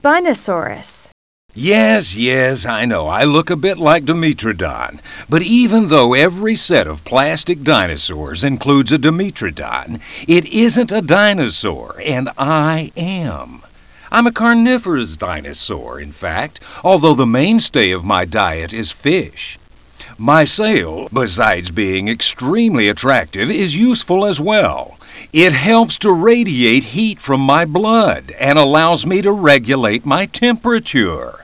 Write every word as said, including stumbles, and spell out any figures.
Spinosaurus. Yes, yes, I know. I look a bit like Dimetrodon. But even though every set of plastic dinosaurs includes a Dimetrodon, it isn't a dinosaur, and I am. I'm a carnivorous dinosaur, in fact, although the mainstay of my diet is fish. My sail, besides being extremely attractive, is useful as well. It helps to radiate heat from my blood and allows me to regulate my temperature.